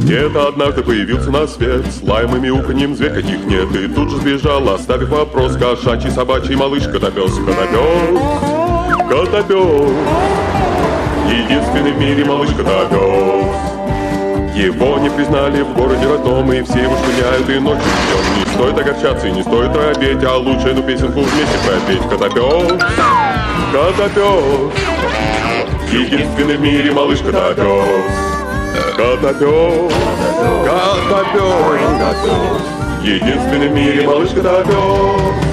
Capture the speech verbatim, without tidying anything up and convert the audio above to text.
Где-то однажды появился на свет, с лаем и мяуканьем зверь каких нет. И тут же сбежал, оставив вопрос: кошачий, собачий, малыш, котопес. Котопес, котопес, единственный в мире малыш котопес. Его не признали в городе родном, и все его шпыняют и ночью и днем. Не стоит огорчаться и не стоит робеть, а лучше эту песенку вместе пропеть. Котопес, котопес, единственный в мире малыш котопес. Котопес, котопес, единственный в мире малыш котопес.